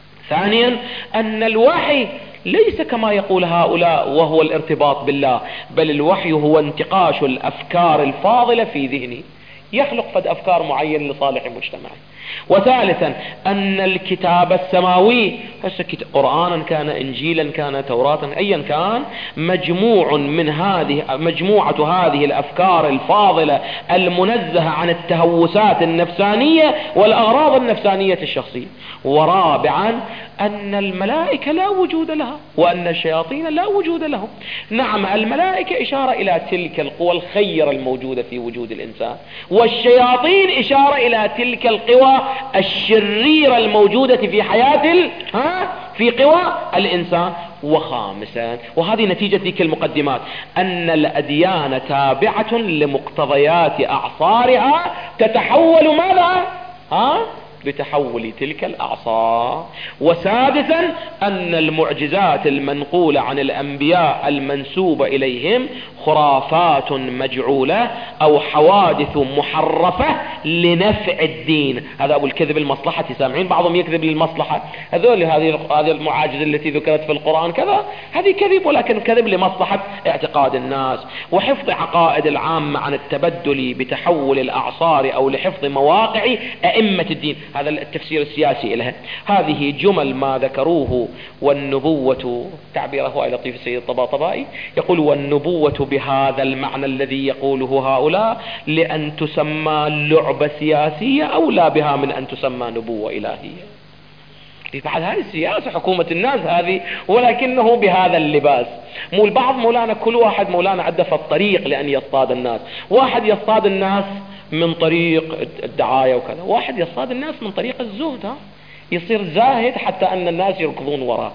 ثانيا أن الوحي ليس كما يقول هؤلاء وهو الارتباط بالله، بل الوحي هو انتقاش الأفكار الفاضلة في ذهنه، يخلق فد أفكار معين لصالح مجتمعي. وثالثا أن الكتاب السماوي، هسه قرآنا كان إنجيلا كان توراة أيا كان، مجموع من هذه مجموعة هذه الأفكار الفاضلة المنزهة عن التهوسات النفسانية والأغراض النفسانية الشخصية. ورابعا أن الملائكة لا وجود لها، وأن الشياطين لا وجود لهم. نعم، الملائكة إشارة إلى تلك القوى الخيرة الموجودة في وجود الإنسان، والشياطين إشارة إلى تلك القوى الشريرة الموجودة في حياة ال... ها؟ في قوى الإنسان. وخامسا، وهذه نتيجة تلك المقدمات، أن الأديان تابعة لمقتضيات أعصارها تتحول ماذا؟ ها؟ بتحول تلك الأعصار. وسادسا أن المعجزات المنقولة عن الأنبياء المنسوبة إليهم خرافات مجعولة أو حوادث محرفة لنفع الدين. هذا أبو الكذب المصلحة، سامعين بعضهم يكذب للمصلحة، هذول هذه هذه المعاجز التي ذكرت في القرآن كذا، هذه كذب، ولكن كذب لمصلحة اعتقاد الناس وحفظ عقائد العامة عن التبدل بتحول الأعصار أو لحفظ مواقع أئمة الدين. هذا التفسير السياسي لها. هذه جمل ما ذكروه. والنبوة، تعبيره لطيف السيد الطباطبائي يقول: والنبوة بهذا المعنى الذي يقوله هؤلاء لأن تسمى لعبة سياسية أولى بها من أن تسمى نبوة إلهية. بعد هذه السياسة حكومة الناس هذه، ولكنه بهذا اللباس. مو البعض مولانا، كل واحد مولانا عنده في الطريق لأن يصطاد الناس. واحد يصطاد الناس من طريق الدعاية وكذا، واحد يصطاد الناس من طريق الزهد، ها؟ يصير زاهد حتى أن الناس يركضون وراه.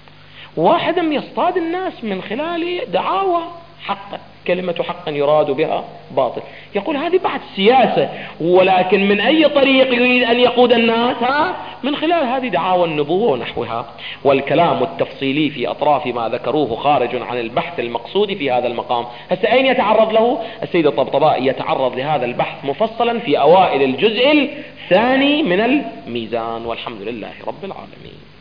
واحد يصطاد الناس من خلال دعاوى حقا، كلمة حقا يراد بها باطل. يقول هذه بعد سياسة، ولكن من أي طريق يريد أن يقود الناس؟ ها؟ من خلال هذه دعاوى النبوة ونحوها. والكلام التفصيلي في أطراف ما ذكروه خارج عن البحث المقصود في هذا المقام. هسه أين يتعرض له السيد الطبطبائي؟ يتعرض لهذا البحث مفصلا في أوائل الجزء الثاني من الميزان. والحمد لله رب العالمين.